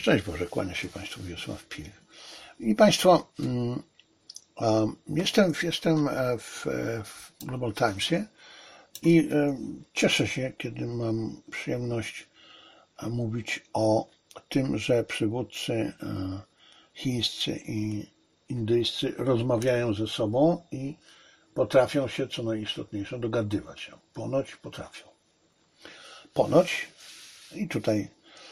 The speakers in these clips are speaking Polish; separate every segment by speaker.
Speaker 1: Szczęść Boże, kłania się Państwu Wiesław Pilch. I Państwo, jestem w Global Timesie i cieszę się, kiedy mam przyjemność mówić o tym, że przywódcy chińscy i indyjscy rozmawiają ze sobą i potrafią się, co najistotniejsze, dogadywać się. Ponoć potrafią. Ponoć, i tutaj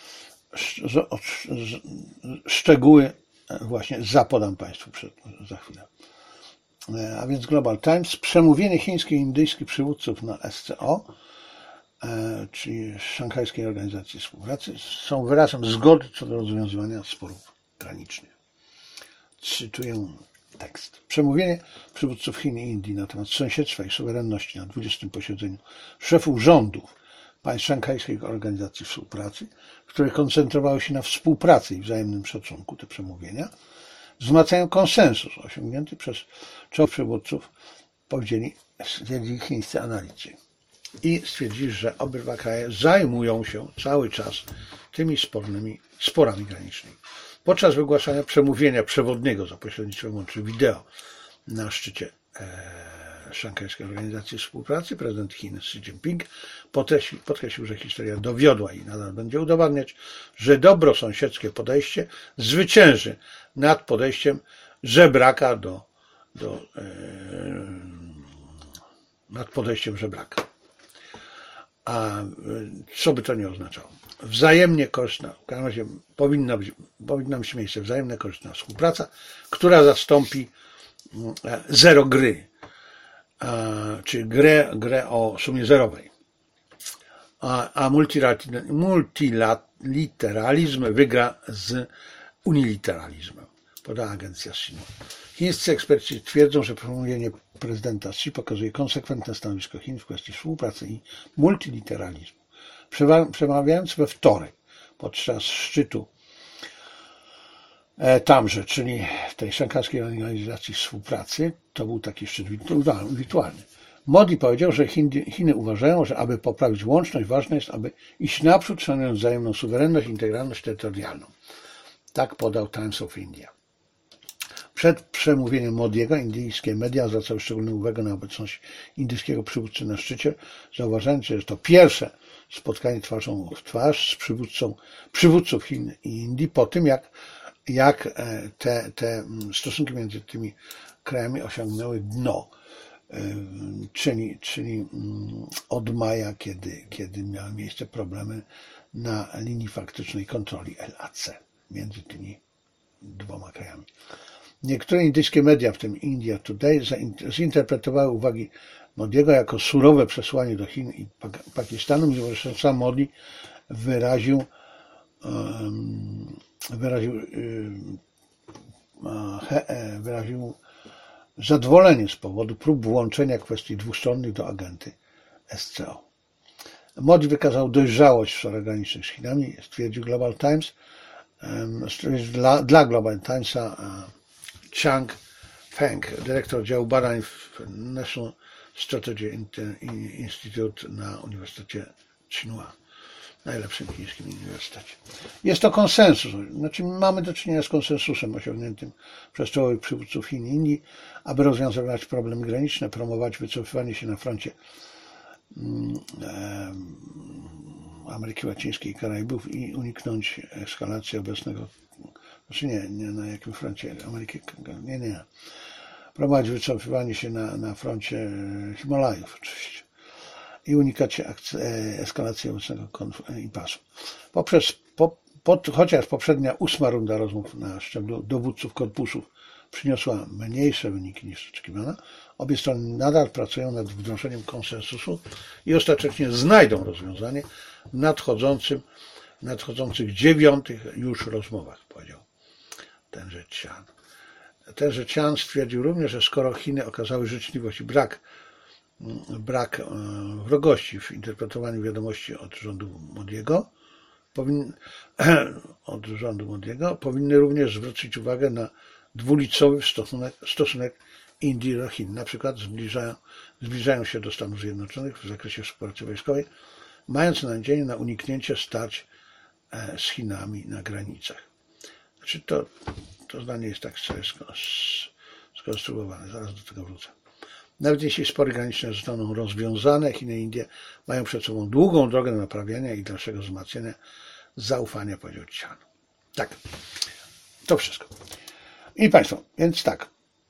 Speaker 1: szczegóły właśnie zapodam Państwu za chwilę. A więc Global Times, przemówienie chińskich i indyjskich przywódców na SCO, czyli Szanghajskiej Organizacji Współpracy, są wyrazem zgody co do rozwiązywania sporów granicznych. Cytuję tekst. Przemówienie przywódców Chin i Indii na temat sąsiedztwa i suwerenności na 20. posiedzeniu szefów rządów państw Szanghajskiej Organizacji Współpracy, które koncentrowały się na współpracy i wzajemnym szacunku, te przemówienia, wzmacniają konsensus osiągnięty przez czołowych przywódców, powiedzieli chińscy analitycy. I stwierdzili, że obydwa kraje zajmują się cały czas tymi sporami granicznymi. Podczas wygłaszania przemówienia przewodniego za pośrednictwem łączy wideo na szczycie Szanghajskiej Organizacji Współpracy prezydent Chin Xi Jinping podkreślił, że historia dowiodła i nadal będzie udowadniać, że dobrosąsiedzkie podejście zwycięży nad podejściem żebraka nad podejściem żebraka. A co by to nie oznaczało? Wzajemnie korzystna, w każdym razie powinna mieć miejsce wzajemnie korzystna współpraca, która zastąpi zero gry, czy grę o sumie zerowej. A multilateralizm wygra z uniliteralizmem, podała agencja Sinu. Chińscy eksperci twierdzą, że przemówienie prezydenta Xi pokazuje konsekwentne stanowisko Chin w kwestii współpracy i multilateralizmu. Przemawiając we wtorek podczas szczytu tamże, czyli tej Szanghajskiej Organizacji Współpracy, to był taki szczyt wirtualny. Modi powiedział, że Chiny uważają, że aby poprawić łączność, ważne jest, aby iść naprzód, szanując wzajemną suwerenność i integralność terytorialną. Tak podał Times of India. Przed przemówieniem Modiego indyjskie media zwracały szczególną uwagę na obecność indyjskiego przywódcy na szczycie, zauważając, że jest to pierwsze spotkanie twarzą w twarz z przywódców Chin i Indii po tym, jak te stosunki między tymi krajami osiągnęły dno, czyli od maja, kiedy miały miejsce problemy na linii faktycznej kontroli LAC między tymi dwoma krajami. Niektóre indyjskie media, w tym India Today, zinterpretowały uwagi Modiego jako surowe przesłanie do Chin i Pakistanu, mimo że sam Modi wyraził zadowolenie z powodu prób włączenia kwestii dwustronnych do agendy SCO. Modi wykazał dojrzałość w sporach granicznych z Chinami, stwierdził Global Times. Dla Global Timesa Chang Feng, dyrektor działu badań w National Strategy Institute na Uniwersytecie Tsinghua, najlepszym chińskim uniwersytecie. Jest to konsensus, znaczy mamy do czynienia z konsensusem osiągniętym przez czołowych przywódców Chin i Indii, aby rozwiązywać problemy graniczne, promować wycofywanie się na froncie Ameryki Łacińskiej i Karaibów i uniknąć eskalacji obecnego, znaczy nie na jakim froncie Ameryki, nie. Promować wycofywanie się na froncie Himalajów oczywiście i unikać eskalacji obecnego impasu. Chociaż poprzednia 8. runda rozmów na szczeblu dowódców korpusów przyniosła mniejsze wyniki niż oczekiwano, obie strony nadal pracują nad wdrożeniem konsensusu i ostatecznie znajdą rozwiązanie w nadchodzących 9. już rozmowach, powiedział tenże Chan. Tenże Chan stwierdził również, że skoro Chiny okazały życzliwość i brak wrogości w interpretowaniu wiadomości od rządu Modiego, powinny również zwrócić uwagę na dwulicowy stosunek Indii do Chin. Na przykład zbliżają się do Stanów Zjednoczonych w zakresie współpracy wojskowej, mając nadzieję na uniknięcie starć z Chinami na granicach. Znaczy to zdanie jest tak skonstruowane, zaraz do tego wrócę. Nawet jeśli spory graniczne zostaną rozwiązane, Chiny i Indie mają przed sobą długą drogę do naprawiania i dalszego wzmacniania zaufania, powiedział Cian. Tak, to wszystko. I Państwo, więc tak,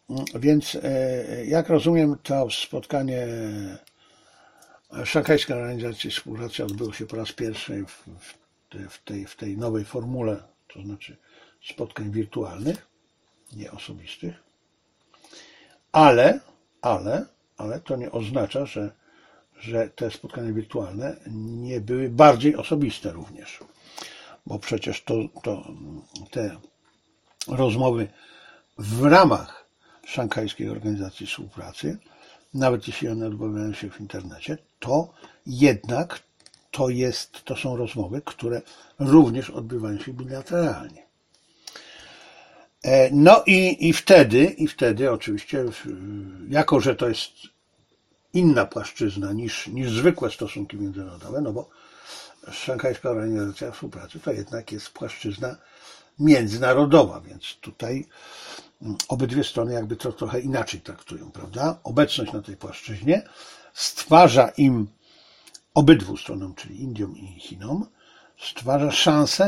Speaker 1: jak rozumiem, to spotkanie Szanghajskiej Organizacji Współpracy odbyło się po raz pierwszy w tej nowej formule, to znaczy spotkań wirtualnych, nie osobistych, ale to nie oznacza, że te spotkania wirtualne nie były bardziej osobiste również, bo przecież te rozmowy w ramach Szanghajskiej Organizacji Współpracy, nawet jeśli one odbywają się w internecie, to jednak to są rozmowy, które również odbywają się bilateralnie. No i wtedy oczywiście, jako że to jest inna płaszczyzna niż zwykłe stosunki międzynarodowe, no bo Szanghajska Organizacja Współpracy to jednak jest płaszczyzna międzynarodowa, więc tutaj obydwie strony jakby to trochę inaczej traktują, prawda? Obecność na tej płaszczyźnie stwarza im, obydwu stronom, czyli Indiom i Chinom, stwarza szansę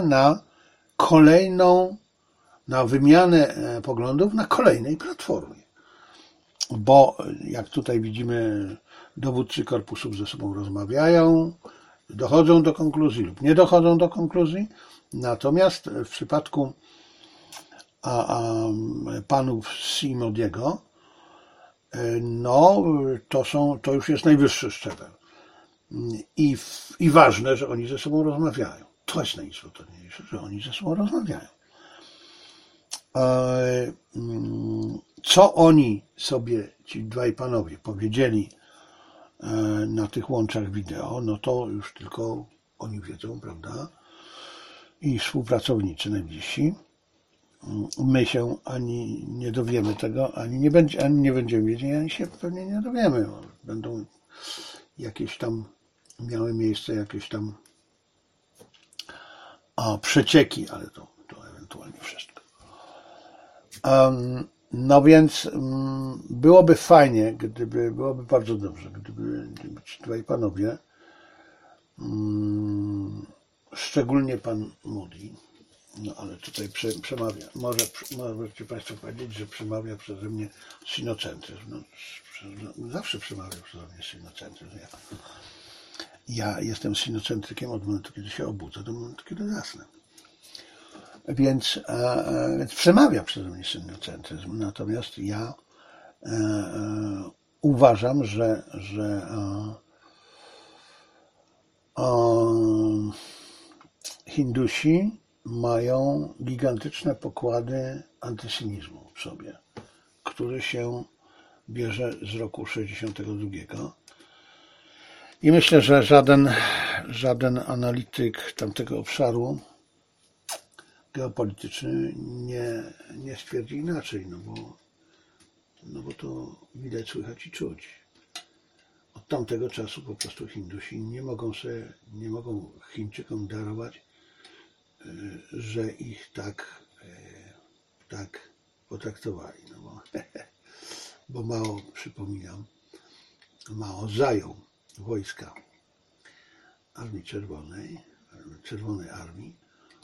Speaker 1: na wymianę poglądów na kolejnej platformie. Bo jak tutaj widzimy, dowódcy korpusów ze sobą rozmawiają, dochodzą do konkluzji lub nie dochodzą do konkluzji. Natomiast w przypadku panów Xi i Modiego, no to już jest najwyższy szczebel. I ważne, że oni ze sobą rozmawiają. To jest najistotniejsze, że oni ze sobą rozmawiają. Co oni sobie, ci dwaj panowie, powiedzieli na tych łączach wideo, no to już tylko oni wiedzą, prawda? I współpracownicy najbliżsi. My się ani nie dowiemy tego, ani nie będziemy wiedzieć, ani się pewnie nie dowiemy. Będą jakieś tam miały miejsce, jakieś tam przecieki, ale to ewentualnie wszystko. No więc byłoby fajnie, byłoby bardzo dobrze, gdyby ci dwaj panowie, szczególnie pan Modi, no ale tutaj przemawia, możecie Państwo powiedzieć, że przemawia przeze mnie sinocentryzm. No, zawsze przemawia przeze mnie sinocentryzm. Ja jestem sinocentrykiem od momentu, kiedy się obudzę, do momentu, kiedy zasnę. Więc przemawia przeze mnie sinocentryzm. Natomiast ja uważam, że Hindusi mają gigantyczne pokłady antysemitizmu w sobie, który się bierze z roku 62. I myślę, że żaden analityk tamtego obszaru geopolityczny nie stwierdzi inaczej, no bo to widać, słychać i czuć. Od tamtego czasu po prostu Hindusi nie mogą Chińczykom darować, że ich tak potraktowali. No bo Mao, przypominam, Mao zajął wojska Armii Czerwonej Armii,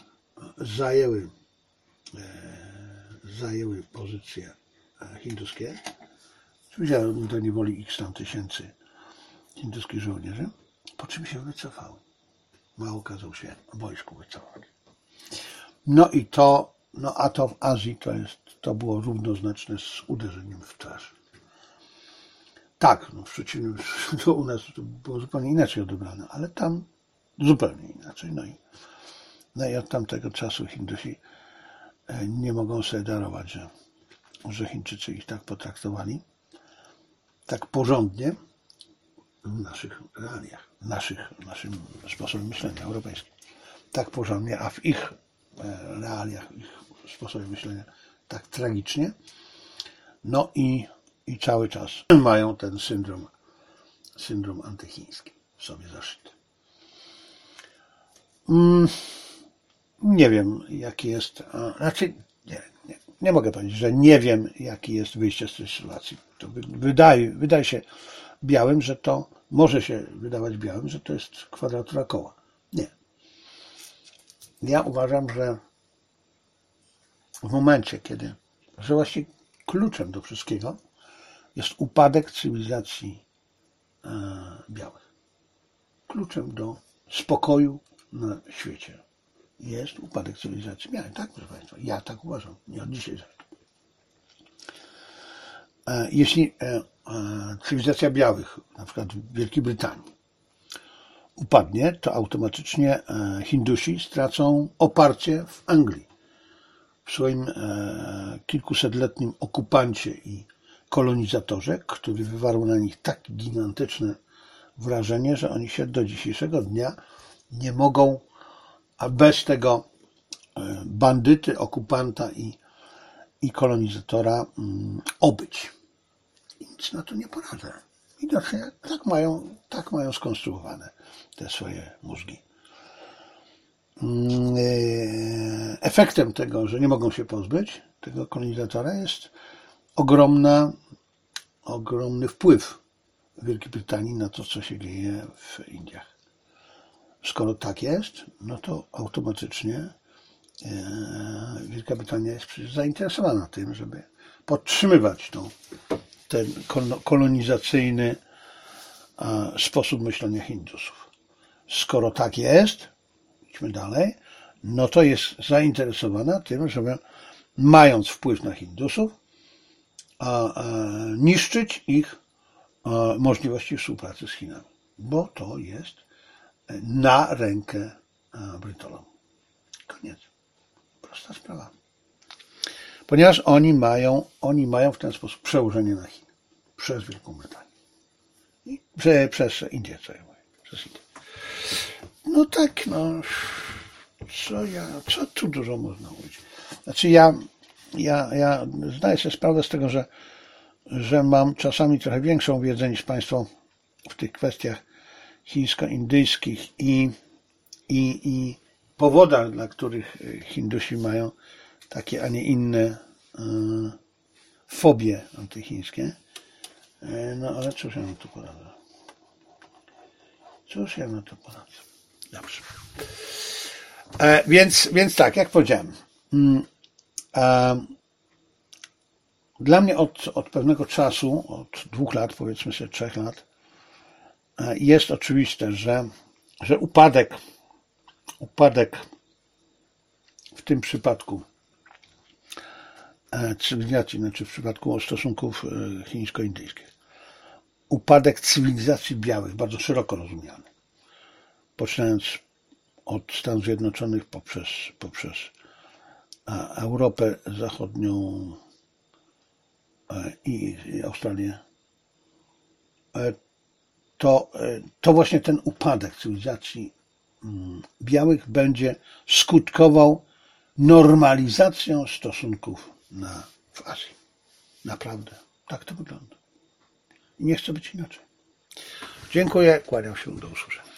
Speaker 1: zajęły pozycje hinduskie. Wzięły do niewoli x tam tysięcy hinduskich żołnierzy, po czym się wycofały. Mao kazał się wojsku wycofać. A to w Azji to było równoznaczne z uderzeniem w twarz. Tak, no w przeciwnym do u nas to było zupełnie inaczej odebrane, ale tam zupełnie inaczej. No i od tamtego czasu Hindusi nie mogą sobie darować, że Chińczycy ich tak potraktowali, tak porządnie w naszych realiach, naszym sposobem myślenia europejskim. Tak porządnie, a w ich realiach, ich sposobie myślenia tak tragicznie. No i cały czas mają ten syndrom antychiński w sobie zaszyty. Nie wiem, jaki jest, znaczy nie mogę powiedzieć, że nie wiem, jaki jest wyjście z tej sytuacji. To wydaje się białym, że to może się wydawać białym, że to jest kwadratura koła. Nie. Ja uważam, że w momencie, że właściwie kluczem do wszystkiego jest upadek cywilizacji białych. Kluczem do spokoju na świecie jest upadek cywilizacji białej. Tak, proszę Państwa, ja tak uważam, nie od dzisiaj. Jeśli cywilizacja białych, na przykład w Wielkiej Brytanii, upadnie, to automatycznie Hindusi stracą oparcie w Anglii, w swoim kilkusetletnim okupancie i kolonizatorze, który wywarł na nich tak gigantyczne wrażenie, że oni się do dzisiejszego dnia nie mogą, a bez tego bandyty, okupanta i kolonizatora obyć. I nic na to nie poradzę. Widocznie tak mają skonstruowane te swoje mózgi. Efektem tego, że nie mogą się pozbyć tego kolonizatora, jest ogromny wpływ Wielkiej Brytanii na to, co się dzieje w Indiach. Skoro tak jest, no to automatycznie Wielka Brytania jest przecież zainteresowana tym, żeby podtrzymywać ten kolonizacyjny sposób myślenia Hindusów. Skoro tak jest, idźmy dalej, no to jest zainteresowana tym, żeby mając wpływ na Hindusów, niszczyć ich możliwości współpracy z Chinami, bo to jest na rękę Brytolom. Koniec. Prosta sprawa. Ponieważ oni mają w ten sposób przełożenie na Chiny przez Wielką Brytanię. Przez Indię, co ja mówię. Przez Indię. No tak, co tu dużo można mówić. Znaczy ja zdaję sobie sprawę z tego, że mam czasami trochę większą wiedzę niż Państwo w tych kwestiach chińsko-indyjskich i powodach, dla których Hindusi mają takie, a nie inne fobie antychińskie. No ale cóż ja na to poradzę? Dobrze. Więc tak, jak powiedziałem, dla mnie od pewnego czasu, od 2 lat, powiedzmy sobie 3 lat, jest oczywiste, że upadek w tym przypadku cywilizacji, znaczy w przypadku stosunków chińsko-indyjskich, upadek cywilizacji białych, bardzo szeroko rozumiany, poczynając od Stanów Zjednoczonych poprzez Europę Zachodnią i Australię, to właśnie ten upadek cywilizacji białych będzie skutkował normalizacją stosunków w Azji. Naprawdę. Tak to wygląda. I nie chce być inaczej. Dziękuję. Kłaniam się. Do usłyszenia.